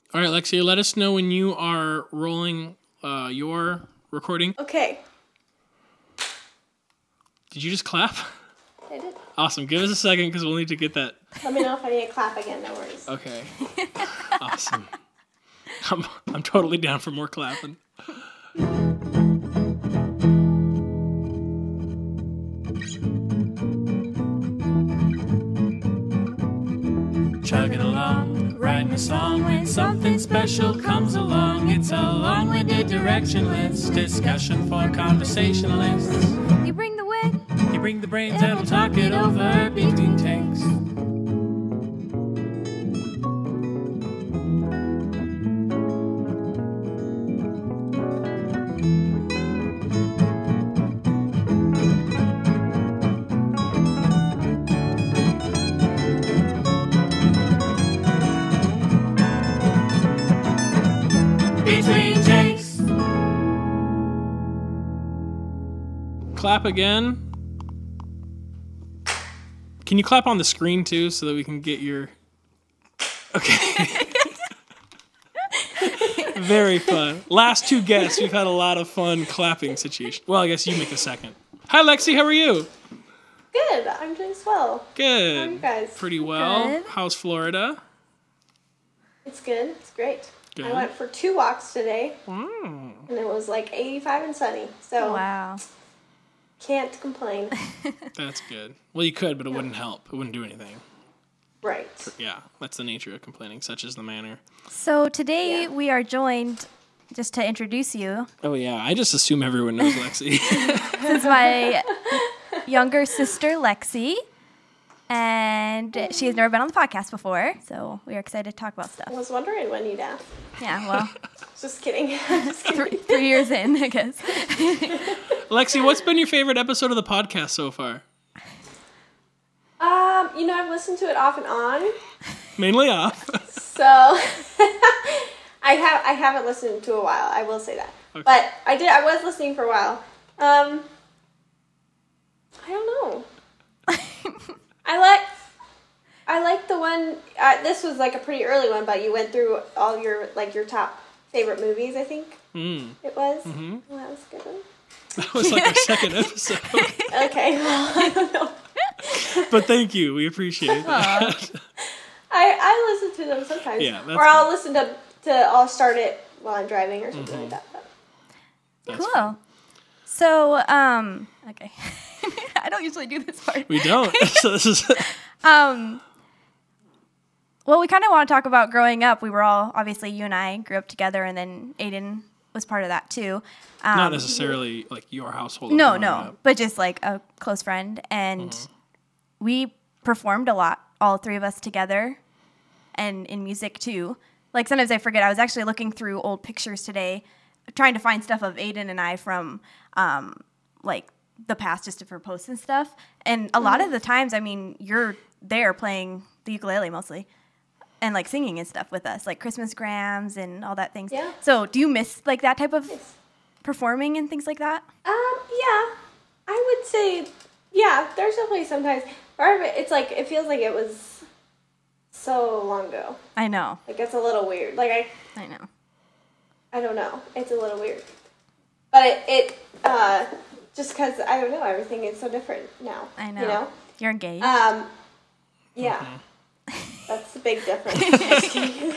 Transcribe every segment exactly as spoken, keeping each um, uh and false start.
All right, Lexi, let us know when you are rolling uh, your recording. Okay. Did you just clap? I did. Awesome. Give us a second because we'll need to get that. Let me know if I need to clap again. No worries. Okay. Awesome. I'm, I'm totally down for more clapping. Chugging along, writing a song when something special comes along. It's a long-winded directionless discussion for conversationalists. You bring the wit, you bring the brains and we'll talk it over between takes. Clap again. Can you clap on the screen too so that we can get your... Okay. Very fun. Last two guests, we've had a lot of fun clapping situation. Well, I guess you make a second. Hi, Lexi. How are you? Good. I'm doing swell. Good. How are you guys? Pretty well. Good. How's Florida? It's good. It's great. Good. I went for two walks today, Mm. and it was like eighty-five and sunny. So wow. Can't complain. That's good. Well, you could, but it wouldn't help. It wouldn't do anything. Right. Yeah, that's the nature of complaining. Such is the manner. So today Yeah. we are joined, just to introduce you, Oh, yeah. I just assume everyone knows Lexi. this is my younger sister, Lexi. And she has never been on the podcast before, so we are excited to talk about stuff. I was wondering when you'd ask. Yeah, well, Just kidding. Just kidding. three, three years in, I guess. Lexi, what's been your favorite episode of the podcast so far? Um, you know, I've listened to it off and on, Mainly off. so I have I haven't listened to a while. I will say that, Okay. but I did. I was listening for a while. Um, I don't know. I like I like the one. Uh, this was like a pretty early one, but you went through all your like your top favorite movies. I think Mm. it was. Mm-hmm. Well, that was a good one. That was like our second episode. Okay, well, I don't know. But thank you. We appreciate that. I, I listen to them sometimes. Yeah, that's or I'll listen to to I'll start it while I'm driving or something Mhm. like that. But. That's Cool. fun. So, um, okay. I don't usually do this part. We don't. So this is... Um, well, we kind of want to talk about growing up. We were all, obviously, you and I grew up together, and then Aiden was part of that, too. Um, Not necessarily like your household. No, growing no, up. but just like a close friend. And Mhm. we performed a lot, all three of us together, and in music too. Like sometimes I forget. I was actually looking through old pictures today, trying to find stuff of Aiden and I from um, like the past, just for posts and stuff. And a lot of the times, I mean, you're there playing the ukulele mostly. And like singing and stuff with us, like Christmas grams and all that things. Yeah. So do you miss like that type of Yes. performing and things like that? Um, yeah, I would say, yeah. There's definitely sometimes part of it. It's like it feels like it was so long ago. I know. Like it's a little weird. Like I, I know. I don't know. It's a little weird. But it, it uh, just because I don't know, everything is so different now. I know. You know. You're engaged. Um, yeah. Mhm. That's the big difference.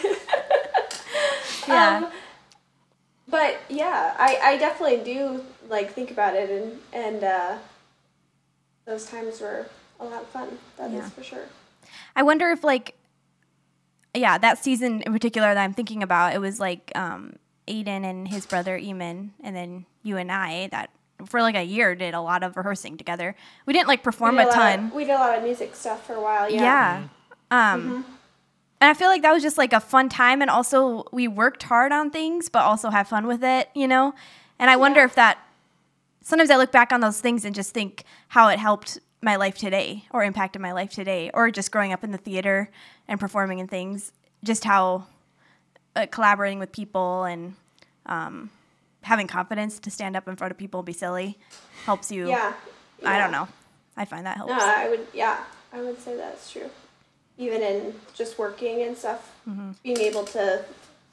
Yeah. Um, but yeah, I, I definitely do like think about it, and and uh, those times were a lot of fun. That is Yeah. for sure. I wonder if like, yeah, that season in particular that I'm thinking about, it was like um, Aiden and his brother Eamon, and then you and I that for like a year did a lot of rehearsing together. We didn't like perform We a did lot ton. Of, we did a lot of music stuff for a while. Yeah. Yeah. Um, Mhm. And I feel like that was just like a fun time, and also we worked hard on things, but also have fun with it, you know. And I wonder Yeah. if that. Sometimes I look back on those things and just think how it helped my life today, or impacted my life today, or just growing up in the theater and performing and things. Just how uh, collaborating with people and um, having confidence to stand up in front of people and be silly helps you. Yeah. I yeah. don't know. I find that helps. No, I would. Yeah, I would say that's true. Even in just working and stuff, Mm-hmm. being able to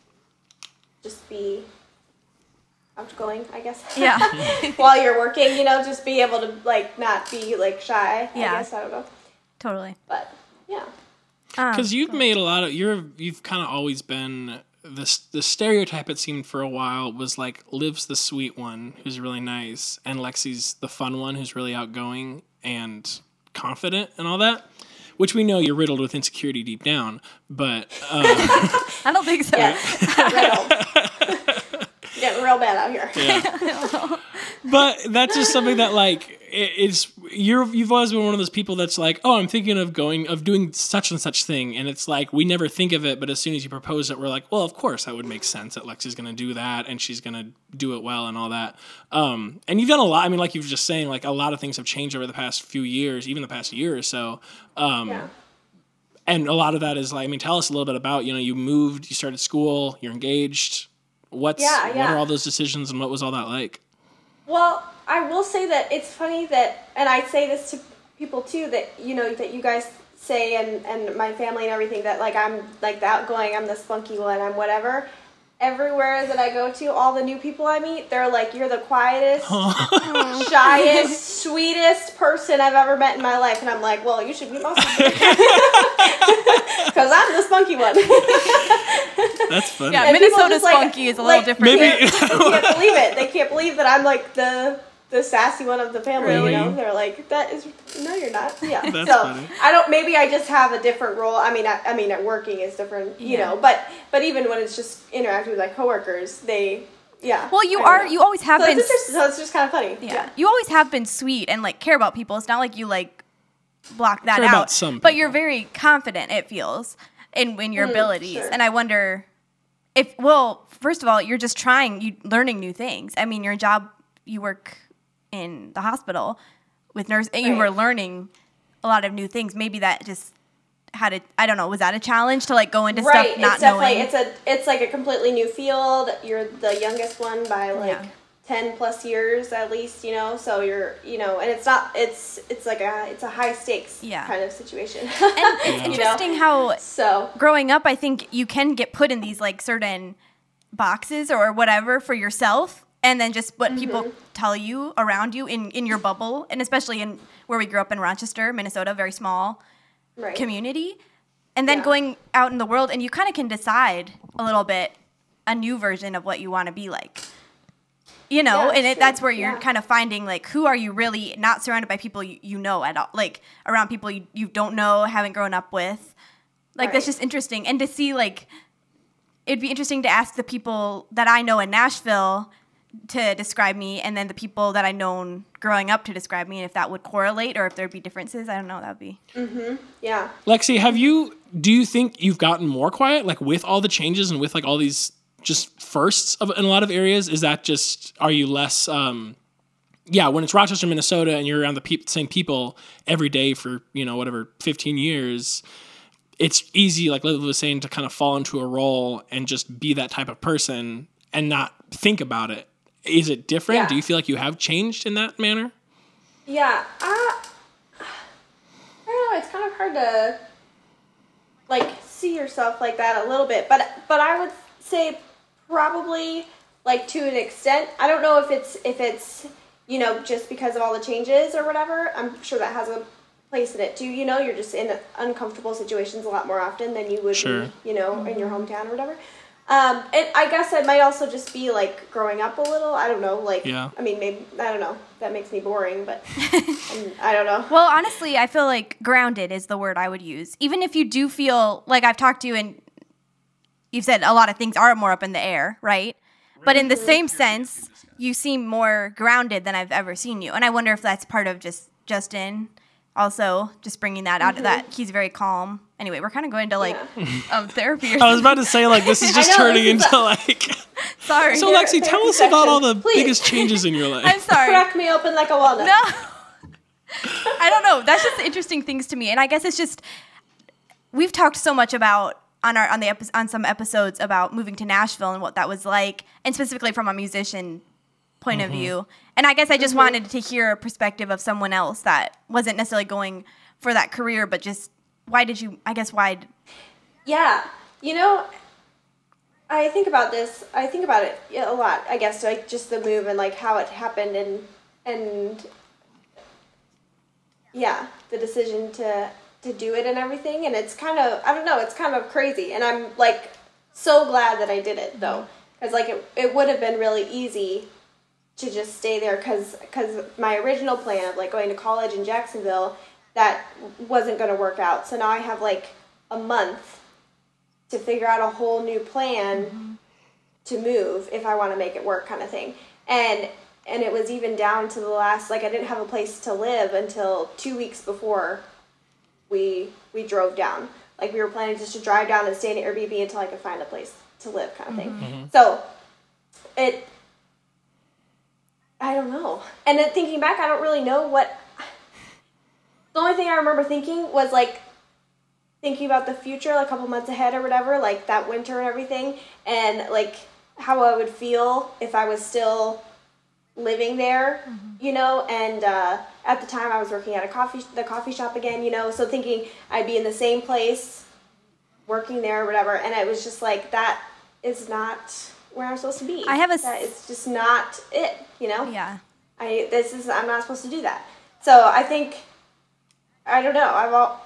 just be outgoing, I guess. Yeah. While you're working, you know, just be able to, like, not be, like, shy, Yeah. I guess. I don't know. Totally. But, yeah. Because you've made a lot of, you're, you've kind of always been, the, the stereotype it seemed for a while was like, Liv's the sweet one who's really nice, and Lexi's the fun one who's really outgoing and confident and all that. Which we know you're riddled with insecurity deep down, but... Um, I don't think so. Yeah, riddled. Getting real bad out here. Yeah. But that's just something that, like, it, it's you're you've always been one of those people that's like, oh, I'm thinking of going of doing such and such thing, and it's like we never think of it, but as soon as you propose it, we're like, well, of course that would make sense that Lexi's going to do that, and she's going to do it well, and all that. Um, and you've done a lot. I mean, like you were just saying, like a lot of things have changed over the past few years, even the past year or so. Um, Yeah. And a lot of that is like, I mean, tell us a little bit about, you know, you moved, you started school, you're engaged. What's Yeah, yeah. what are all those decisions, and what was all that like? Well, I will say that it's funny that, and I say this to people too, that, you know, that you guys say, and, and my family and everything, that, like, I'm, like, the outgoing, I'm the spunky one, I'm whatever. Everywhere that I go to, all the new people I meet, they're like, you're the quietest, shyest, sweetest person I've ever met in my life. And I'm like, well, you should meet most of them. Because I'm the spunky one. That's funny. Yeah, And people Minnesota just, like- spunky is a like, little different. Maybe- They can't, they can't believe it. They can't believe that I'm like the the sassy one of the family. Really? You know, they're like, that is no, you're not. Yeah. That's so funny. I don't. Maybe I just have a different role. I mean, I, I mean, at working is different. You Yeah. know, but but even when it's just interacting with my coworkers, they yeah. Well, you I don't are. know. You always have So been. it's, just, so it's just kind of funny. Yeah. You always have been sweet and like care about people. It's not like you like block that Care out. about some but you're people. very confident, it feels, in in your Mm, abilities. sure. And I wonder if well, first of all, you're just trying, you learning new things. I mean, your job, you work in the hospital with nurse, and you Right. were learning a lot of new things. Maybe that just had a I don't know, was that a challenge to like go into Right. stuff not It's definitely knowing? it's a it's like a completely new field. You're the youngest one by like. Yeah. ten plus years at least, you know, so you're, you know, and it's not, it's, it's like a, it's a high stakes Yeah. kind of situation. And it's You know? interesting how So, growing up, I think you can get put in these like certain boxes or whatever for yourself, and then just what people tell you around you in, in your bubble, and especially in where we grew up in Rochester, Minnesota, very small right. community, and then Yeah. going out in the world, and you kind of can decide a little bit a new version of what you want to be like. You know, Yeah, and it, sure. that's where you're Yeah. kind of finding, like, who are you really, not surrounded by people you, you know at all, like, around people you, you don't know, haven't grown up with. Like, that's Right. just interesting. And to see, like, it'd be interesting to ask the people that I know in Nashville to describe me, and then the people that I known growing up to describe me, and if that would correlate or if there'd be differences. I don't know, that would be. Yeah. Lexi, have you, do you think you've gotten more quiet, like with all the changes and with like all these just firsts of, in a lot of areas? Is that just, are you less, um, yeah, when it's Rochester, Minnesota, and you're around the pe- same people every day for, you know, whatever, fifteen years, it's easy, like Liv was saying, to kind of fall into a role and just be that type of person and not think about it. Is it different? Yeah. Do you feel like you have changed in that manner? Yeah. Uh, I don't know. It's kind of hard to, like, see yourself like that a little bit. But, but I would say probably, like, to an extent. I don't know if it's, if it's, you know, just because of all the changes or whatever. I'm sure that has a place in it too. You know, you're just in uncomfortable situations a lot more often than you would Sure. be, you know, in your hometown or whatever. Um, and I guess it might also just be like growing up a little. I don't know. Like, Yeah. I mean, maybe I don't know. That makes me boring, but um, I don't know. Well, honestly, I feel like grounded is the word I would use. Even if you do feel like I've talked to you and you've said a lot of things are more up in the air, right? But in the same sense, you seem more grounded than I've ever seen you. And I wonder if that's part of just Justin also just bringing that out of that. He's very calm. Anyway, we're kind of going to like um, therapy or I was about to say, like, this is just I know, turning this is into like. Sorry. So, Lexi, tell us about all the Please. biggest changes in your life. I'm sorry. Crack me open like a walnut. No. I don't know. That's just interesting things to me. And I guess it's just we've talked so much about on our on the epi- on some episodes about moving to Nashville and what that was like, and specifically from a musician point Mm-hmm. of view. And I guess I just wanted to hear a perspective of someone else that wasn't necessarily going for that career, but just why did you I guess why Yeah, you know, I think about this. I think about it a lot. I guess like just the move and like how it happened and and yeah, the decision to to do it and everything. And it's kind of I don't know. It's kind of crazy. And I'm like so glad that I did it though, because like it it would have been really easy to just stay there because because my original plan of like going to college in Jacksonville, that wasn't going to work out. So now I have like a month to figure out a whole new plan mm-hmm. to move if I want to make it work kind of thing. And and it was even down to the last, like I didn't have a place to live until two weeks before we we drove down. Like we were planning just to drive down and stay in an Airbnb until I could find a place to live kind of thing. Mm-hmm. So it, I don't know. And then thinking back, I don't really know what, the only thing I remember thinking was like, thinking about the future, like a couple months ahead or whatever, like that winter and everything, and like how I would feel if I was still living there, mm-hmm. you know, and uh, at the time I was working at a coffee, the coffee shop again, you know, so thinking I'd be in the same place, working there or whatever, and it was just like, that is not where I'm supposed to be. I have a... That it's just not it, you know? Yeah. I, this is, I'm not supposed to do that. So I think, I don't know, I've all...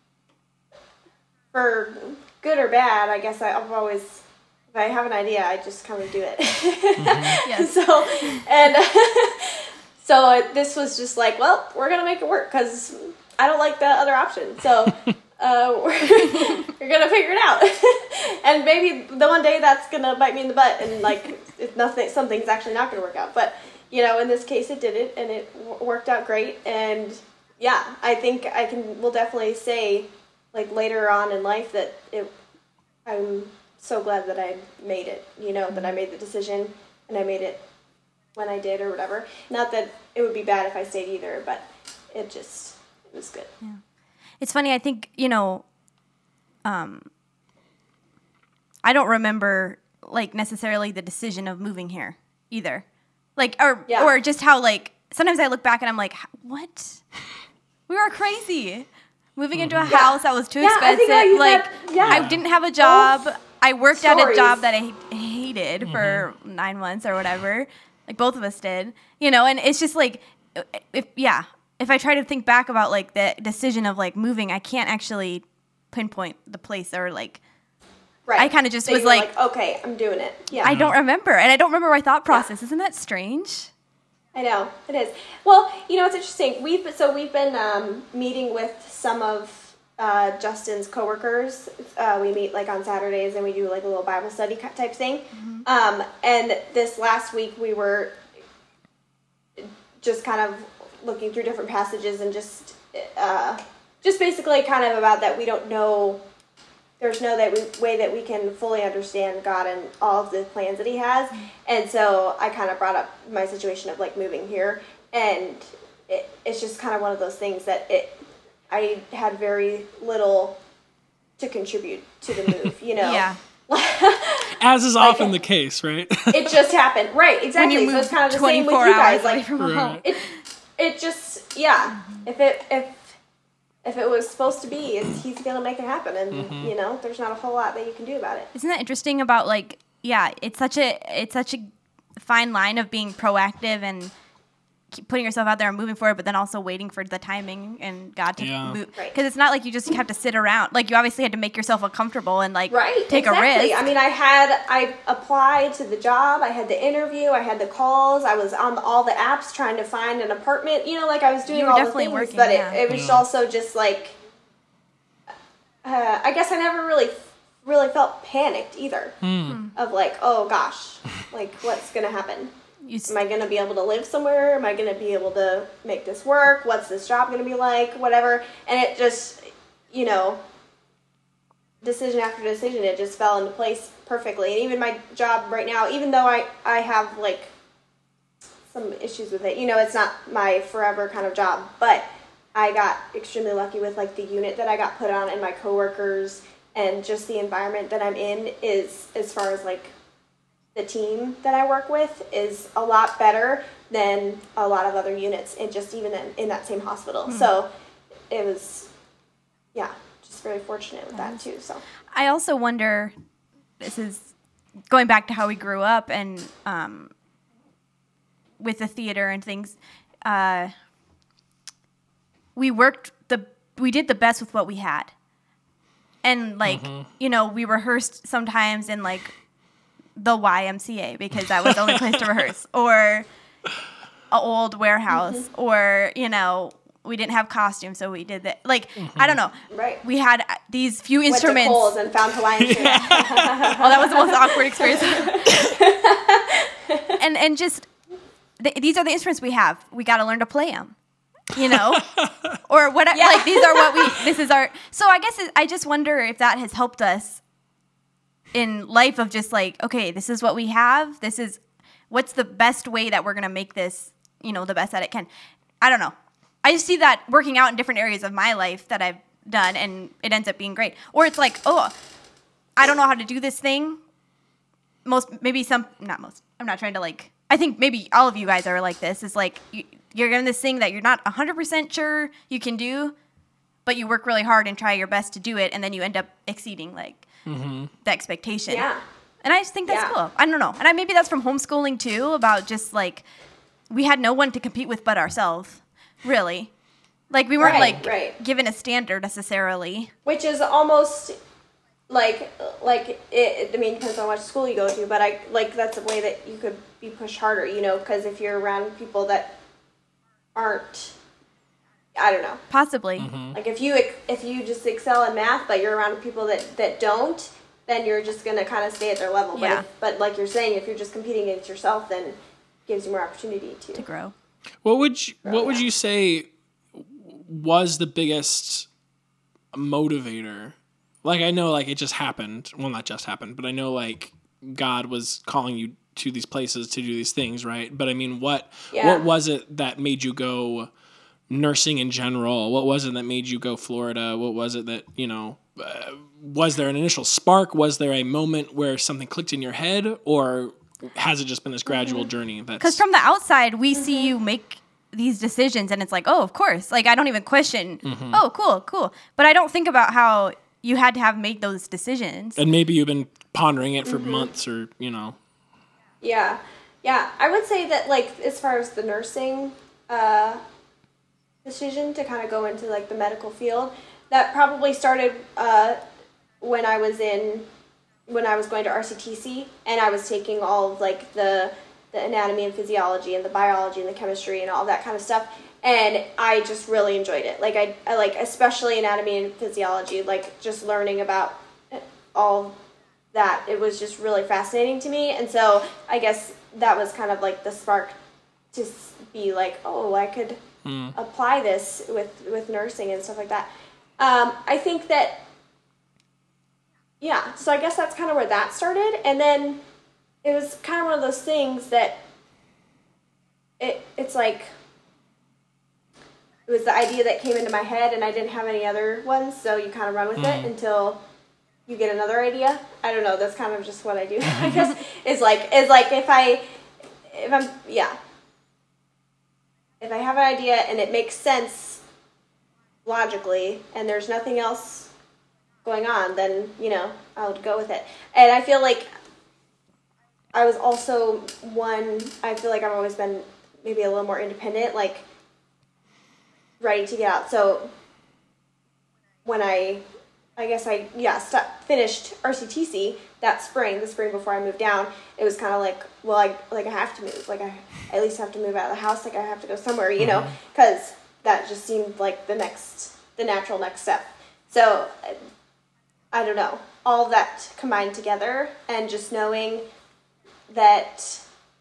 For good or bad, I guess I've always, if I have an idea, I just kind of do it. Mm-hmm. Yes. So, and so this was just like, well, we're going to make it work because I don't like the other option. So uh, we're, we're going to figure it out. And maybe the one day that's going to bite me in the butt and like if nothing, something's actually not going to work out. But, you know, in this case it did it and it w- worked out great. And yeah, I think I can, will definitely say, like later on in life that it, I'm so glad that I made it, you know, that I made the decision and I made it when I did or whatever. Not that it would be bad if I stayed either, but it just, it was good. Yeah. It's funny, I think, you know, um, I don't remember like necessarily the decision of moving here either. Like, or, yeah. or just how like, sometimes I look back and I'm like, what? We were crazy. Moving into a yeah. house that was too yeah, expensive. I think like, had, yeah. I didn't have a job. Both I worked stories. at a job that I hated mm-hmm. for nine months or whatever. Like both of us did, you know. And it's just like, if yeah, if I try to think back about like the decision of like moving, I can't actually pinpoint the place or like. Right. I kind of just so was like, like, okay, I'm doing it. Yeah. I don't remember, and I don't remember my thought process. Yeah. Isn't that strange? I know, it is. Well, you know, it's interesting. We've so we've been um, meeting with some of uh, Justin's coworkers. Uh, we meet like on Saturdays and we do like a little Bible study type thing. Mm-hmm. Um, and this last week we were just kind of looking through different passages and just uh, just basically kind of about that we don't know. There's no that we, way that we can fully understand God and all of the plans that he has. And so I kind of brought up my situation of like moving here. And it, it's just kind of one of those things that it I had very little to contribute to the move, you know? Yeah. As is often like, the case, right? It just happened. Right, exactly. So it's kind of the same with you guys. Like, from right. home. It, it just, yeah. Mm-hmm. If it, if, If it was supposed to be, it's, he's going to make it happen. And, mm-hmm. you know, there's not a whole lot that you can do about it. Isn't that interesting about, like, yeah, it's such a it's such a fine line of being proactive and keep putting yourself out there and moving forward, but then also waiting for the timing and God to yeah. move. Because right. it's not like you just have to sit around. Like, you obviously had to make yourself uncomfortable and, like, right, take exactly. a risk. I mean, I had, I applied to the job. I had the interview. I had the calls. I was on all the apps trying to find an apartment. You know, like, I was doing all the things. Working, but yeah. it, it was yeah. also just, like, uh, I guess I never really, really felt panicked either. Mm. Of, like, oh, gosh, like, what's going to happen? Am I going to be able to live somewhere? Am I going to be able to make this work? What's this job going to be like? Whatever. And it just, you know, decision after decision, it just fell into place perfectly. And even my job right now, even though I, I have, like, some issues with it, you know, it's not my forever kind of job. But I got extremely lucky with, like, the unit that I got put on and my coworkers and just the environment that I'm in is, as far as, like, the team that I work with is a lot better than a lot of other units, and just even in, in that same hospital. Mm-hmm. So it was, yeah, just very fortunate with that too. So I also wonder, this is going back to how we grew up and um, with the theater and things, uh, we worked the we did the best with what we had. And like, mm-hmm. you know, we rehearsed sometimes in like the Y M C A because that was the only place to rehearse, or an old warehouse, mm-hmm. or, you know, we didn't have costumes, so we did that. Like, mm-hmm. I don't know. Right. We had these few Went instruments. Went to Kohl's and found Hawaiian shirt. Oh, that was the most awkward experience. and and just, th- these are the instruments we have. We got to learn to play them. You know, or what? Yeah. Like these are what we. This is our. So I guess it, I just wonder if that has helped us in life of just like, okay, this is what we have. This is what's the best way that we're gonna make this, you know, the best that it can. I don't know. I just see that working out in different areas of my life that I've done, and it ends up being great. Or it's like, oh, I don't know how to do this thing. Most, maybe some, not most. I'm not trying to like. I think maybe all of you guys are like this. Is like. You, You're in this thing that you're not one hundred percent sure you can do, but you work really hard and try your best to do it, and then you end up exceeding, like, mm-hmm. the expectation. Yeah. And I just think that's yeah. cool. I don't know. And I, maybe that's from homeschooling, too, about just, like, we had no one to compete with but ourselves, really. Like, we weren't, right, like, right. given a standard necessarily. Which is almost, like, like it, I mean, it depends on what school you go to, but, I like, that's a way that you could be pushed harder, you know, because if you're around people that aren't, I don't know. Possibly. Mm-hmm. Like if you if you just excel in math, but you're around people that, that don't, then you're just gonna kind of stay at their level. Yeah. But if, but like you're saying, if you're just competing against yourself, then it gives you more opportunity to to grow. What would you, grow, what would yeah. you say was the biggest motivator? Like I know, like it just happened. Well, not just happened, but I know like God was calling you to these places to do these things, right? But I mean, what yeah. what was it that made you go nursing in general? What was it that made you go Florida? What was it that, you know, uh, was there an initial spark? Was there a moment where something clicked in your head? Or has it just been this gradual mm-hmm. journey? Because from the outside, we mm-hmm. see you make these decisions and it's like, oh, of course. Like, I don't even question, mm-hmm. oh, cool, cool. But I don't think about how you had to have made those decisions. And maybe you've been pondering it for mm-hmm. months or, you know. Yeah, yeah. I would say that, like, as far as the nursing uh, decision to kind of go into, like, the medical field, that probably started uh, when I was in, when I was going to R C T C, and I was taking all of, like, the, the anatomy and physiology and the biology and the chemistry and all that kind of stuff, and I just really enjoyed it. Like, I, I like, especially anatomy and physiology, like, just learning about all that, it was just really fascinating to me. And so I guess that was kind of like the spark to be like, oh, I could mm. apply this with, with nursing and stuff like that. Um, I think that, yeah, so I guess that's kind of where that started. And then it was kind of one of those things that it it's like, it was the idea that came into my head and I didn't have any other ones, so you kind of run with mm. it until you get another idea. I don't know. That's kind of just what I do. I guess is like is like if I if I'm yeah. If I have an idea and it makes sense logically and there's nothing else going on, then you know I would go with it. And I feel like I was also one. I feel like I've always been maybe a little more independent, like ready to get out. So when I I guess I, yeah, st- finished R C T C that spring, the spring before I moved down. It was kind of like, well, I, like, I have to move. Like, I at least have to move out of the house. Like, I have to go somewhere, you know, because that just seemed like the next, the natural next step. So, I don't know. All of that combined together and just knowing that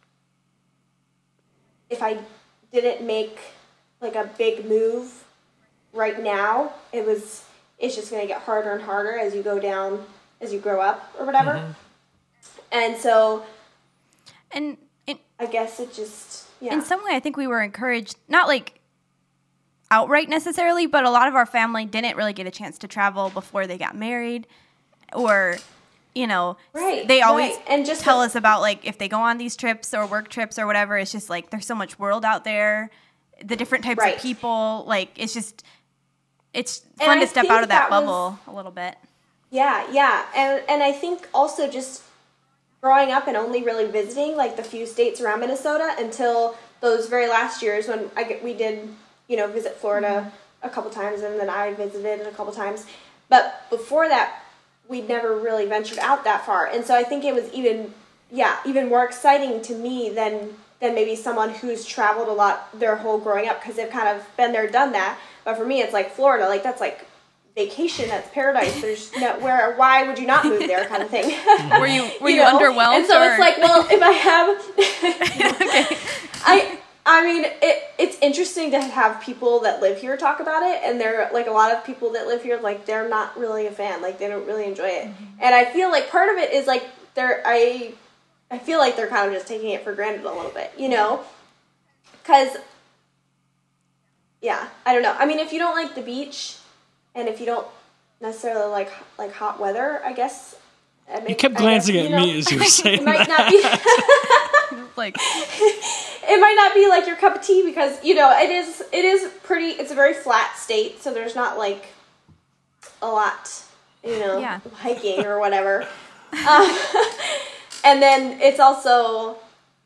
if I didn't make, like, a big move right now, it was... it's just going to get harder and harder as you go down, as you grow up or whatever. Mm-hmm. And so, and it, I guess it just, yeah. In some way, I think we were encouraged, not like outright necessarily, but a lot of our family didn't really get a chance to travel before they got married or, you know, right, they always right. and just tell the, us about like if they go on these trips or work trips or whatever, it's just like there's so much world out there, the different types right. of people, like it's just... it's fun and to I step out of that, that bubble was, a little bit. Yeah, yeah. And and I think also just growing up and only really visiting like the few states around Minnesota until those very last years when I get, we did, you know, visit Florida a couple times, and then I visited a couple times. But before that, we'd never really ventured out that far. And so I think it was even, yeah, even more exciting to me than than maybe someone who's traveled a lot their whole growing up, because they've kind of been there, done that. But for me, it's like Florida, like that's like vacation, that's paradise. There's no where, why would you not move there, kind of thing. Were you were you, you know? underwhelmed? And so or? it's like, well, if I have, Okay. I. I mean, it it's interesting to have people that live here talk about it, and there like a lot of people that live here, like they're not really a fan, like they don't really enjoy it, mm-hmm. and I feel like part of it is like they're I, I feel like they're kind of just taking it for granted a little bit, you know, because, yeah, I don't know. I mean, if you don't like the beach, and if you don't necessarily like like hot weather, I guess. I mean, you kept glancing guess, at you know, me as you were saying it might that. not be like. It might not be like your cup of tea because, you know, it is it is pretty, it's a very flat state, so there's not like a lot, you know, yeah. hiking or whatever. um, and then it's also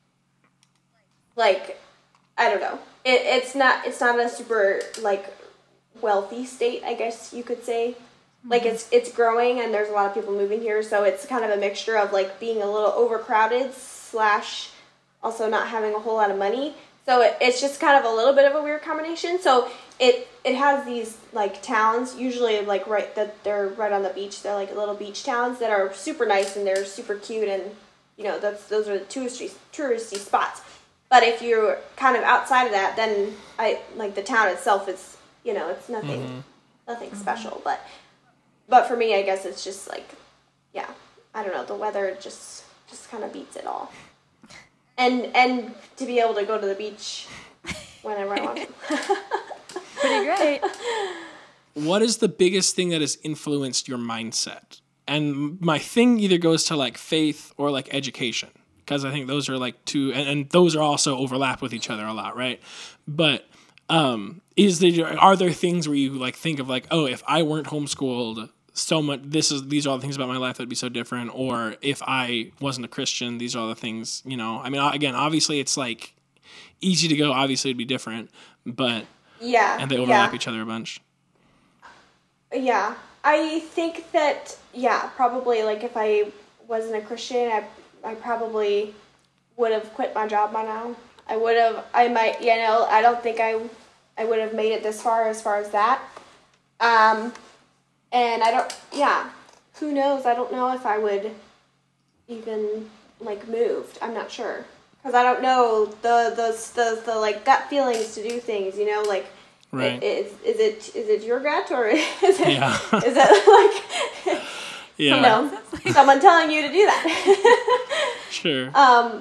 like, I don't know, it, it's not it's not a super like wealthy state, I guess you could say. Mm-hmm. Like it's it's growing and there's a lot of people moving here, so it's kind of a mixture of like being a little overcrowded slash also not having a whole lot of money. So it, it's just kind of a little bit of a weird combination. So it it has these like towns, usually like right that they're right on the beach. They're like little beach towns that are super nice and they're super cute, and you know that's those are the touristy touristy spots. But if you're kind of outside of that, then I like the town itself is, you know, it's nothing mm-hmm. nothing mm-hmm. special. But but for me, I guess it's just like, yeah, I don't know, the weather just just kind of beats it all. And and to be able to go to the beach whenever I want to. Pretty great. What is the biggest thing that has influenced your mindset? And my thing either goes to like faith or like education, because I think those are like two, and, and those are also overlap with each other a lot, right? But um, is there are there things where you like think of like, oh, if I weren't homeschooled, so much this is these are all the things about my life that'd be so different, or if I wasn't a Christian, these are all the things, you know. I mean, again, obviously it's like easy to go, obviously it'd be different, but yeah, and they overlap yeah. each other a bunch. Yeah, I think that yeah, probably like if I wasn't a Christian, I I probably would have quit my job by now. I would have, I might, you know, I don't think I I would have made it this far as far as that. Um. And I don't, yeah, who knows? I don't know if I would even, like, moved. I'm not sure. Because I don't know the, the, the, the, like, gut feelings to do things, you know? Like, right. is, is it is it your gut or is it, yeah. is it, like, yeah. you know, someone telling you to do that? Sure. Um.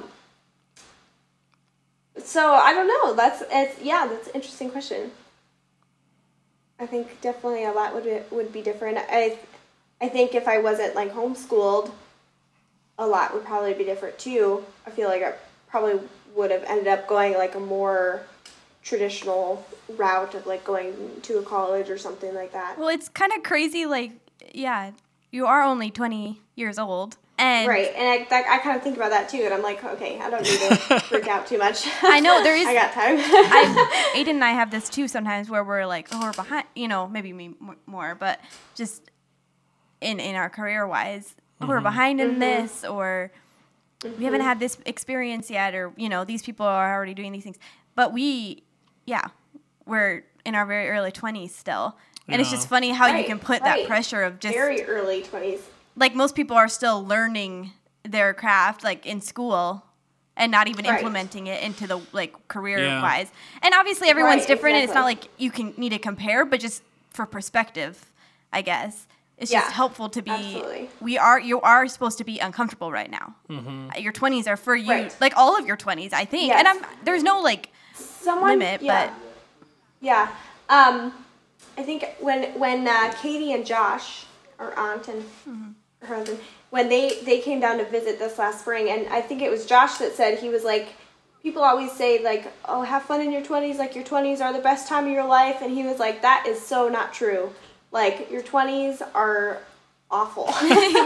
So, I don't know. That's, it's, yeah, that's an interesting question. I think definitely a lot would be, would be different. I I think if I wasn't like homeschooled, a lot would probably be different too. I feel like I probably would have ended up going like a more traditional route of like going to a college or something like that. Well, it's kind of crazy. Like, yeah, you are only twenty years old. And right, and I that, I kind of think about that too, and I'm like, okay, I don't need to freak out too much. I know there is. I got time. I, Aiden and I have this too sometimes, where we're like, oh, we're behind. You know, maybe me more, but just in in our career wise, mm-hmm. oh, we're behind in mm-hmm. this, or mm-hmm. we haven't had this experience yet, or you know, these people are already doing these things. But we, yeah, we're in our very early twenties still, and yeah. it's just funny how right, you can put right. that pressure of just very early twenties. Like, most people are still learning their craft, like, in school and not even right. implementing it into the, like, career-wise. Yeah. And obviously everyone's right, different, exactly. and it's not like you can need to compare, but just for perspective, I guess. It's yeah, just helpful to be, absolutely. we are, you are supposed to be uncomfortable right now. Mm-hmm. Your twenties are for you, right. like, all of your twenties, I think. Yes. And I'm there's no, like, Someone, limit, yeah. but. Yeah. Um, I think when, when uh, Katie and Josh, our aunt and... Mm-hmm. her husband, when they, they came down to visit this last spring, and I think it was Josh that said, he was like, people always say, like, oh, have fun in your twenties, like, your twenties are the best time of your life, and he was like, that is so not true. Like, your twenties are awful.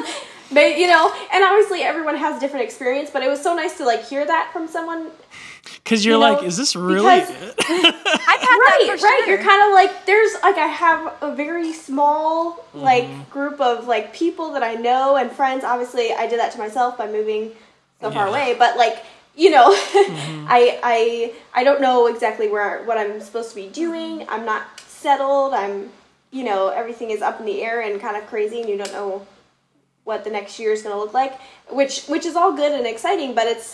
But, you know, and obviously everyone has a different experience, but it was so nice to, like, hear that from someone. Because you're you know, like, is this really because- it? I've had Right, that for right. sure. You're kind of like, there's, like, I have a very small, like, group of, like, people that I know and friends. Obviously, I did that to myself by moving so far Yeah. away, but, like, you know, I, I, I don't know exactly where, what I'm supposed to be doing. I'm not settled. I'm, you know, everything is up in the air and kind of crazy, and you don't know what the next year is going to look like, which, which is all good and exciting, but it's,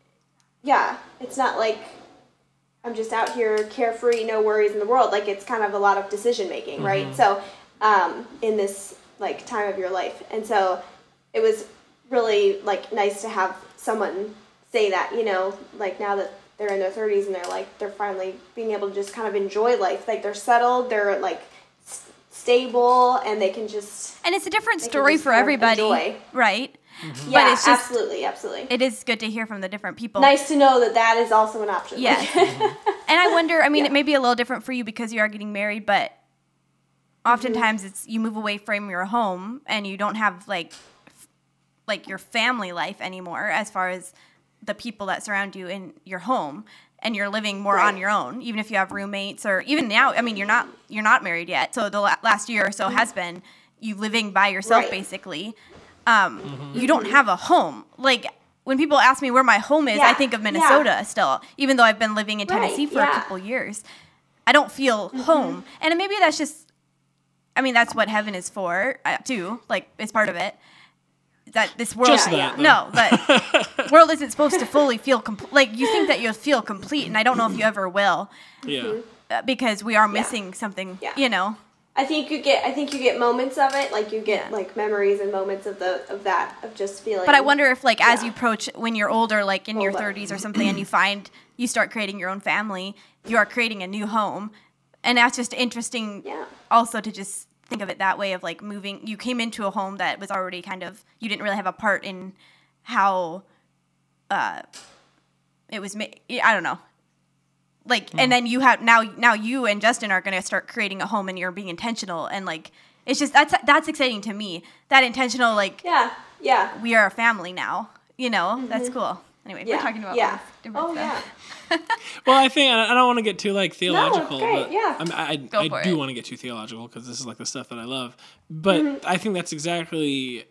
yeah, it's not like I'm just out here carefree, no worries in the world. Like, it's kind of a lot of decision making, right? Mm-hmm. So, um, in this, like, time of your life. And so it was really, like, nice to have someone say that, you know, like, now that they're in their thirties and they're, like, they're finally being able to just kind of enjoy life. Like, they're settled, they're, like, s- stable, and they can just... And it's a different They can story just for kind of everybody, enjoy. right? Yeah, it's just- absolutely, absolutely. It is good to hear from the different people. Nice to know that that is also an option. Yes. Like- And I wonder, I mean, Yeah. it may be a little different for you because you are getting married, but oftentimes it's you move away from your home and you don't have like f- like your family life anymore as far as the people that surround you in your home, and you're living more on Right. your own, even if you have roommates or even now, I mean, you're not you're not married yet. So the la- last year or so has been you living by yourself Right. basically. Um, you don't have a home. Like when people ask me where my home is, I Yeah, think of yeah. Minnesota still, even though I've been living in Right, Tennessee for yeah. a couple years. I don't feel home. And maybe that's just, I mean, that's what heaven is for, uh, too. Like, it's part of it. That this world, Just Yeah, that. no, but world isn't supposed to fully feel complete. Like, you think that you'll feel complete, and I don't know if you ever will, though. Yeah. uh, because we are missing something, Yeah. you know. I think you get I think you get moments of it, like you get Yeah. like memories and moments of the of that of just feeling. But I wonder if, like, as Yeah. you approach when you're older, like in your Older. thirties or something, and you find you start creating your own family, you are creating a new home, and that's just interesting. Yeah. Also, to just think of it that way of like moving. You came into a home that was already kind of you didn't really have a part in how uh, it was made. I don't know. Like, and then you have now now you and Justin are gonna start creating a home, and you're being intentional, and like it's just that's that's exciting to me. That intentional, like Yeah, yeah, we are a family now. You know, that's cool. Anyway, yeah. we're talking about yeah. all this different Oh stuff. yeah. Well, I think I I don't want to get too like theological, great, but yeah. I'm- I, Go I, for I do it. want to get too theological because this is like the stuff that I love. But Mm-hmm. I think that's exactly,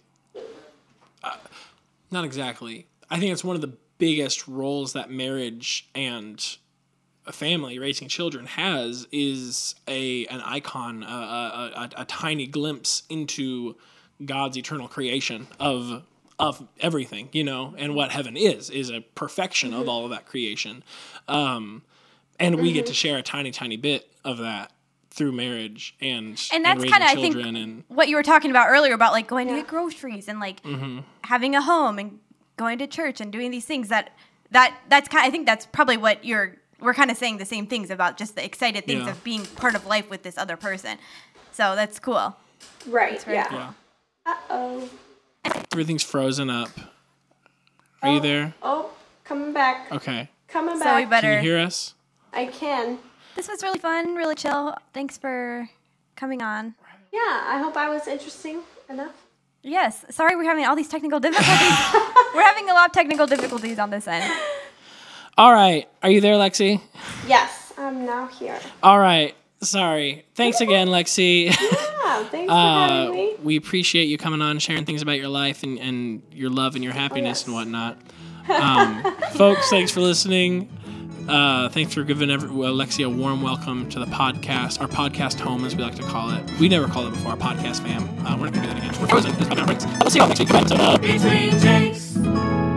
uh, not exactly. I think it's one of the biggest roles that marriage and a family raising children has is a an icon, a, a, a, a tiny glimpse into God's eternal creation of of everything, you know, and what heaven is is a perfection of all of that creation, um, and we get to share a tiny, tiny bit of that through marriage and And that's raising kind of I think children and what you were talking about earlier about like going to Yeah. get groceries and like Mm-hmm. having a home and going to church and doing these things that that that's kind. I think that's probably what you're. We're kind of saying the same things about just the excited things Yeah. of being part of life with this other person. So that's cool. Right. very Yeah. cool. yeah, Uh oh. everything's frozen up. Are you there? Oh, coming back. Okay, Coming So we back. can better. you hear us? I can. This was really fun, really chill. Thanks for coming on. Yeah. I hope I was interesting enough. Yes. Sorry we're having all these technical difficulties. We're having a lot of technical difficulties on this end. All right, are you there, Lexi? Yes, I'm now here. All right, sorry. Thanks again, Lexi. Yeah. Thanks for Uh, having me. we appreciate you coming on, sharing things about your life and, and your love and your happiness yes. and whatnot. Um, folks, thanks for listening. Uh, thanks for giving every, well, Lexi a warm welcome to the podcast, our podcast home, as we like to call it. We never called it before, our podcast fam. Uh, we're not going to do that again. We're frozen. It's probably not breaks. We'll see you all next week. Bye. Between takes.